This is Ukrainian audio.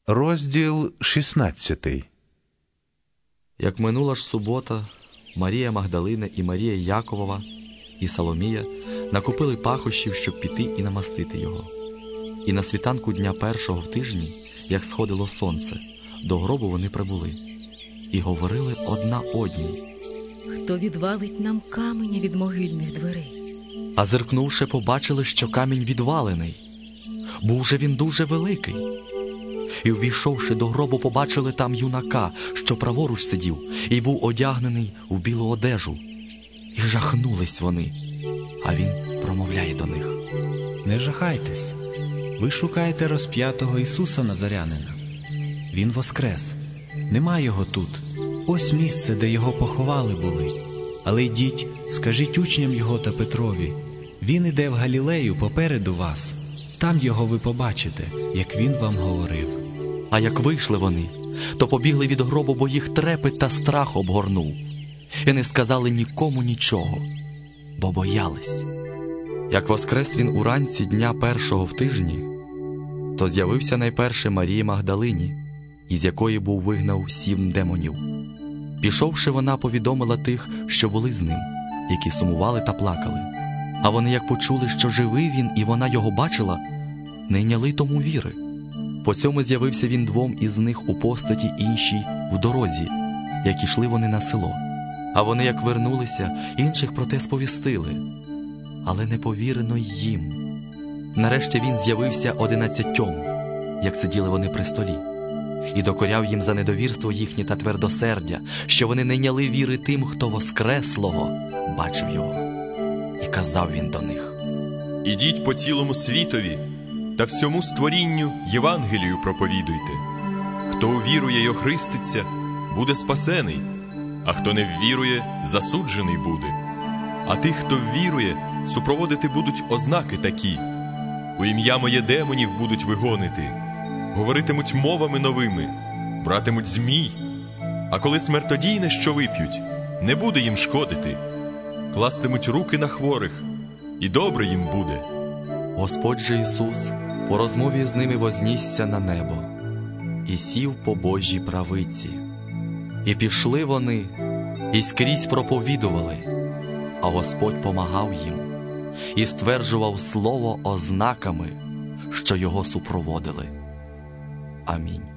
Розділ 16. Як минула ж субота, Марія Магдалина і Марія Яковова і Соломія накупили пахощів, щоб піти і намастити його. І на світанку дня першого в тижні, як сходило сонце, до гробу вони прибули. І говорили одна одній: «Хто відвалить нам каменя від могильних дверей?» А зиркнувши, побачили, що камінь відвалений. Був же він дуже великий. І, увійшовши до гробу, побачили там юнака, що праворуч сидів, і був одягнений у білу одежу. І жахнулись вони. А він промовляє до них: «Не жахайтесь, ви шукаєте розп'ятого Ісуса Назарянина. Він воскрес, нема його тут. Ось місце, де його поховали були. Але йдіть, скажіть учням його та Петрові, він іде в Галілею попереду вас. Там його ви побачите, як він вам говорив». А як вийшли вони, то побігли від гробу, бо їх трепет та страх обгорнув. І не сказали нікому нічого, бо боялись. Як воскрес він уранці дня першого в тижні, то з'явився найперше Марії Магдалині, із якої був вигнав 7 демонів. Пішовши, вона повідомила тих, що були з ним, які сумували та плакали. А вони, як почули, що живий він і вона його бачила, не йняли тому віри. По цьому з'явився він 2 із них у постаті іншій в дорозі, як ішли вони на село. А вони, як вернулися, інших про те сповістили, але не повірено й їм. Нарешті він з'явився 11, як сиділи вони при столі, і докоряв їм за недовірство їхнє та твердосердя, що вони не йняли віри тим, хто воскреслого бачив його. І казав він до них: «Ідіть по цілому світові та всьому створінню Євангелію проповідуйте. Хто увірує й охреститься, буде спасений, а хто не ввірує, засуджений буде. А тих, хто ввірує, супроводити будуть ознаки такі: у ім'я моє демонів будуть вигонити, говоритимуть мовами новими, братимуть змій, а коли смертодійне що вип'ють, не буде їм шкодити, кластимуть руки на хворих, і добре їм буде». Господь же Ісус по розмові з ними вознісся на небо і сів по Божій правиці. І пішли вони, і скрізь проповідували, а Господь помагав їм і стверджував слово ознаками, що його супроводили. Амінь.